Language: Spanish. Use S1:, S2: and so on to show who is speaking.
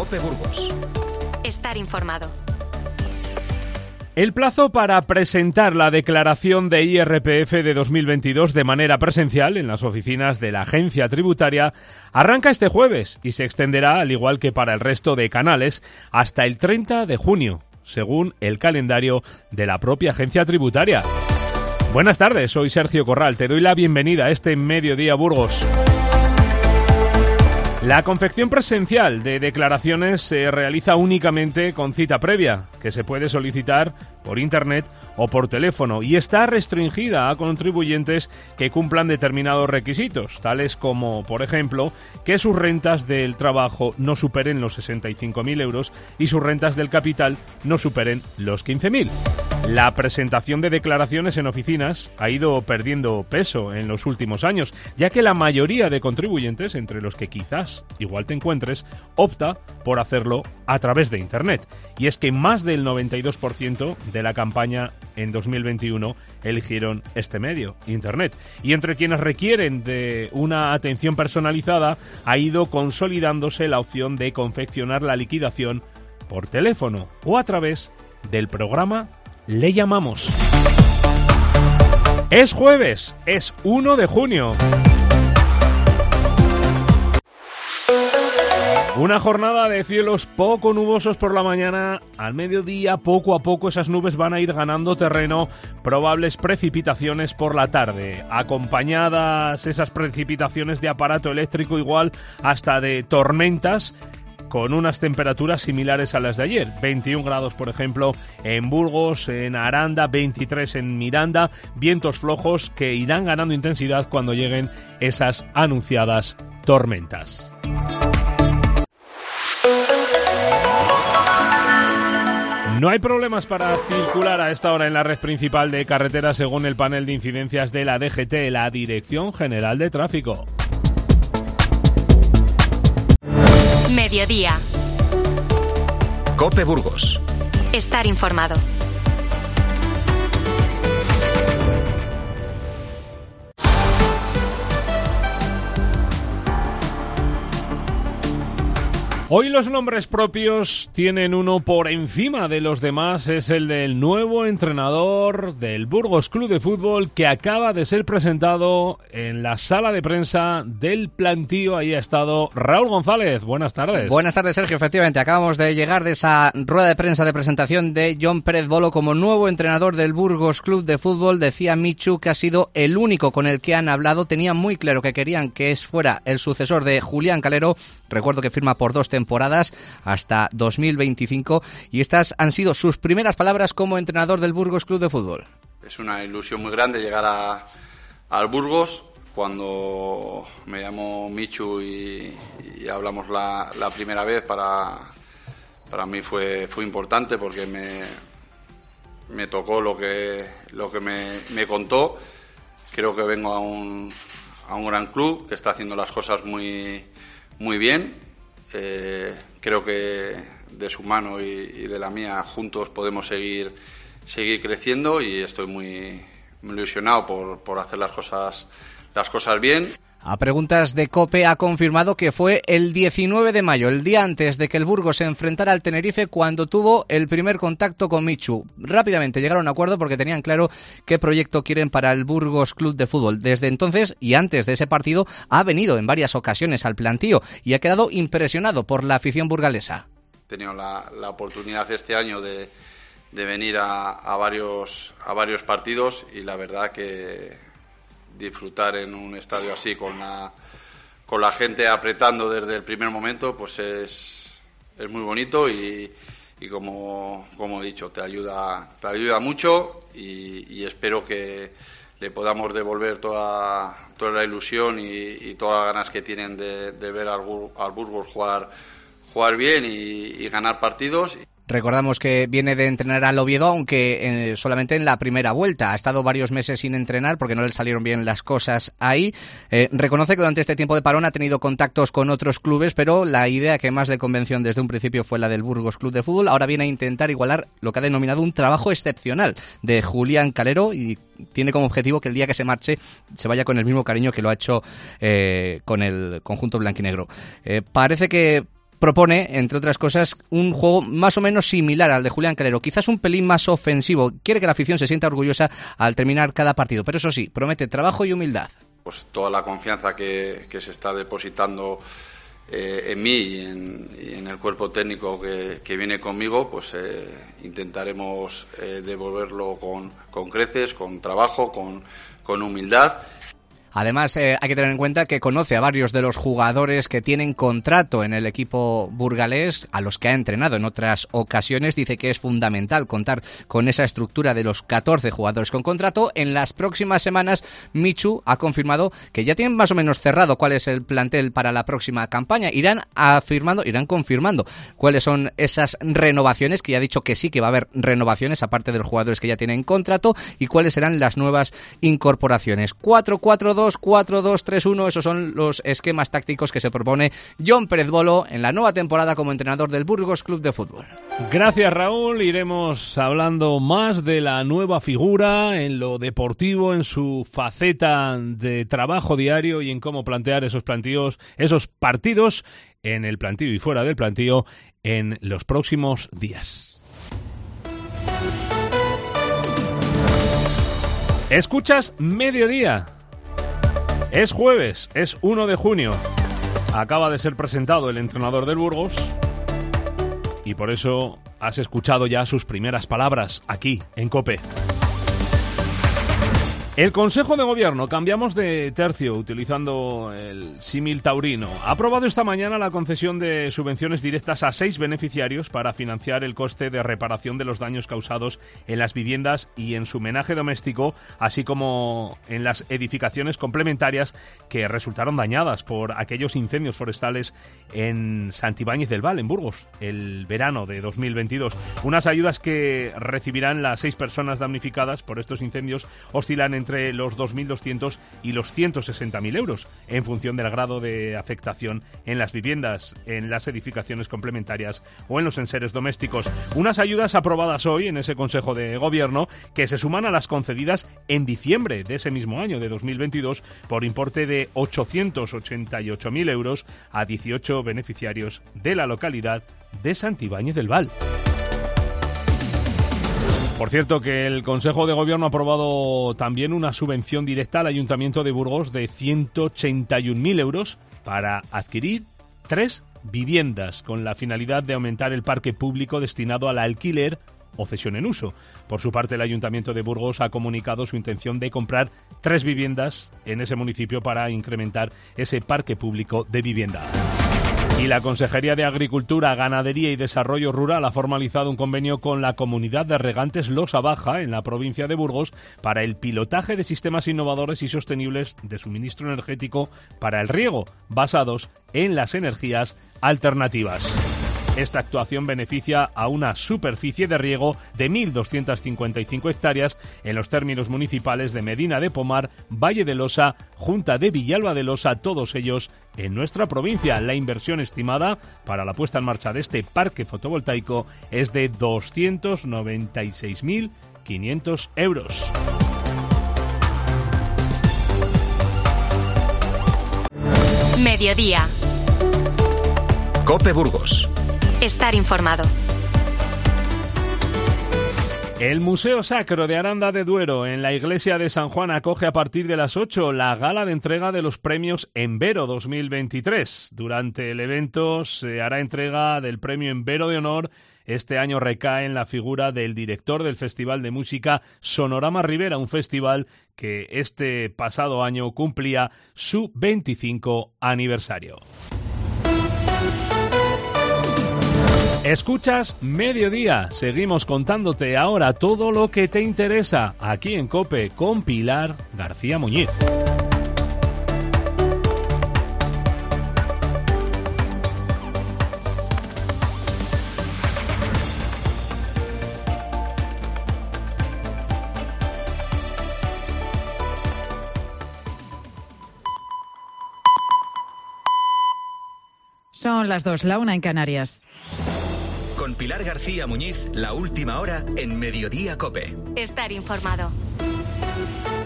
S1: COPE Burgos.
S2: Estar informado.
S3: El plazo para presentar la declaración de IRPF de 2022 de manera presencial en las oficinas de la Agencia Tributaria arranca este jueves y se extenderá, al igual que para el resto de canales, hasta el 30 de junio, según el calendario de la propia Agencia Tributaria. Buenas tardes, soy Sergio Corral, te doy la bienvenida a este Mediodía Burgos. La confección presencial de declaraciones se realiza únicamente con cita previa, que se puede solicitar por internet o por teléfono, y está restringida a contribuyentes que cumplan determinados requisitos, tales como, por ejemplo, que sus rentas del trabajo no superen los 65.000 euros y sus rentas del capital no superen los 15.000. La presentación de declaraciones en oficinas ha ido perdiendo peso en los últimos años, ya que la mayoría de contribuyentes, entre los que quizás igual te encuentres, opta por hacerlo a través de Internet. Y es que más del 92% de la campaña en 2021 eligieron este medio, Internet. Y entre quienes requieren de una atención personalizada, ha ido consolidándose la opción de confeccionar la liquidación por teléfono o a través del programa Le Llamamos. Es jueves, es 1 de junio. Una jornada de cielos poco nubosos por la mañana. Al mediodía, poco a poco, esas nubes van a ir ganando terreno. Probables precipitaciones por la tarde, acompañadas esas precipitaciones de aparato eléctrico, igual hasta de tormentas, con unas temperaturas similares a las de ayer. 21 grados, por ejemplo, en Burgos, en Aranda, 23 en Miranda. Vientos flojos que irán ganando intensidad cuando lleguen esas anunciadas tormentas. No hay problemas para circular a esta hora en la red principal de carretera, según el panel de incidencias de la DGT, la Dirección General de Tráfico.
S2: Mediodía.
S1: COPE Burgos.
S2: Estar informado.
S3: Hoy los nombres propios tienen uno por encima de los demás, es el del nuevo entrenador del Burgos Club de Fútbol, que acaba de ser presentado en la sala de prensa del plantío. Ahí ha estado Raúl González. Buenas tardes.
S4: Buenas tardes, Sergio. Efectivamente, acabamos de llegar de esa rueda de prensa de presentación de Jon Pérez Bolo como nuevo entrenador del Burgos Club de Fútbol. Decía Michu que ha sido el único con el que han hablado. Tenían muy claro que querían que fuera el sucesor de Julián Calero. Recuerdo que firma por 2 temporadas hasta 2025, y estas han sido sus primeras palabras como entrenador del Burgos Club de Fútbol.
S5: Es una ilusión muy grande llegar al Burgos. Cuando me llamó Michu y hablamos la primera vez, para mí fue importante, porque me tocó lo que me contó. Creo que vengo a un gran club que está haciendo las cosas muy bien. Creo que de su mano y de la mía juntos podemos seguir creciendo, y estoy muy ilusionado por hacer las cosas bien.
S4: A preguntas de COPE ha confirmado que fue el 19 de mayo, el día antes de que el Burgos se enfrentara al Tenerife, cuando tuvo el primer contacto con Michu. Rápidamente llegaron a un acuerdo porque tenían claro qué proyecto quieren para el Burgos Club de Fútbol. Desde entonces y antes de ese partido ha venido en varias ocasiones al plantío y ha quedado impresionado por la afición burgalesa.
S5: He tenido la oportunidad este año de venir a varios partidos, y la verdad que disfrutar en un estadio así con la gente apretando desde el primer momento, pues es muy bonito, y como he dicho, te ayuda mucho, y espero que le podamos devolver toda la ilusión y todas las ganas que tienen de ver al Burgos jugar bien y ganar partidos.
S4: Recordamos que viene de entrenar al Oviedo, aunque solamente en la primera vuelta. Ha estado varios meses sin entrenar porque no le salieron bien las cosas ahí. Reconoce que durante este tiempo de parón ha tenido contactos con otros clubes, pero la idea que más le convenció desde un principio fue la del Burgos Club de Fútbol. Ahora viene a intentar igualar lo que ha denominado un trabajo excepcional de Julián Calero, y tiene como objetivo que el día que se marche se vaya con el mismo cariño que lo ha hecho con el conjunto blanquinegro. Parece que propone, entre otras cosas, un juego más o menos similar al de Julián Calero, quizás un pelín más ofensivo. Quiere que la afición se sienta orgullosa al terminar cada partido, pero eso sí, promete trabajo y humildad.
S5: Pues toda la confianza que se está depositando en mí y en el cuerpo técnico que viene conmigo, pues intentaremos devolverlo con creces, con trabajo, con humildad.
S4: Además, hay que tener en cuenta que conoce a varios de los jugadores que tienen contrato en el equipo burgalés, a los que ha entrenado en otras ocasiones. Dice que es fundamental contar con esa estructura de los 14 jugadores con contrato. En las próximas semanas, Michu ha confirmado que ya tienen más o menos cerrado cuál es el plantel para la próxima campaña. Irán confirmando cuáles son esas renovaciones, que ya ha dicho que sí que va a haber renovaciones, aparte de los jugadores que ya tienen contrato, y cuáles serán las nuevas incorporaciones. 4-4-2, 4-2-3-1, esos son los esquemas tácticos que se propone Jon Pérez Bolo en la nueva temporada como entrenador del Burgos Club de Fútbol.
S3: Gracias, Raúl. Iremos hablando más de la nueva figura en lo deportivo, en su faceta de trabajo diario y en cómo plantear esos partidos en el plantío y fuera del plantío en los próximos días. Escuchas Mediodía. Es jueves, es 1 de junio. Acaba de ser presentado el entrenador del Burgos y por eso has escuchado ya sus primeras palabras aquí en COPE. El Consejo de Gobierno, cambiamos de tercio utilizando el símil taurino, ha aprobado esta mañana la concesión de subvenciones directas a 6 beneficiarios para financiar el coste de reparación de los daños causados en las viviendas y en su menaje doméstico, así como en las edificaciones complementarias que resultaron dañadas por aquellos incendios forestales en Santibáñez del Val, en Burgos, el verano de 2022. Unas ayudas que recibirán las 6 personas damnificadas por estos incendios oscilan entre los 2.200 y los 160.000 euros, en función del grado de afectación en las viviendas, en las edificaciones complementarias o en los enseres domésticos. Unas ayudas aprobadas hoy en ese Consejo de Gobierno que se suman a las concedidas en diciembre de ese mismo año, de 2022, por importe de 888.000 euros a 18 beneficiarios de la localidad de Santibáñez del Val. Por cierto, que el Consejo de Gobierno ha aprobado también una subvención directa al Ayuntamiento de Burgos de 181.000 euros para adquirir 3 viviendas con la finalidad de aumentar el parque público destinado al alquiler o cesión en uso. Por su parte, el Ayuntamiento de Burgos ha comunicado su intención de comprar 3 viviendas en ese municipio para incrementar ese parque público de vivienda. Y la Consejería de Agricultura, Ganadería y Desarrollo Rural ha formalizado un convenio con la Comunidad de Regantes Losa Baja, en la provincia de Burgos, para el pilotaje de sistemas innovadores y sostenibles de suministro energético para el riego, basados en las energías alternativas. Esta actuación beneficia a una superficie de riego de 1.255 hectáreas en los términos municipales de Medina de Pomar, Valle de Losa, Junta de Villalba de Losa, todos ellos en nuestra provincia. La inversión estimada para la puesta en marcha de este parque fotovoltaico es de 296.500 euros.
S2: Mediodía.
S1: COPE Burgos.
S2: Estar informado.
S3: El Museo Sacro de Aranda de Duero, en la iglesia de San Juan, acoge a partir de las 8 la gala de entrega de los premios Envero 2023. Durante el evento se hará entrega del premio Envero de Honor. Este año recae en la figura del director del Festival de Música Sonorama Ribera, un festival que este pasado año cumplía su 25 aniversario. Escuchas Mediodía. Seguimos contándote ahora todo lo que te interesa aquí en COPE con Pilar García Muñiz.
S6: Son las 2, la 1 en Canarias.
S1: Con Pilar García Muñiz, la última hora en Mediodía COPE.
S2: Estar informado.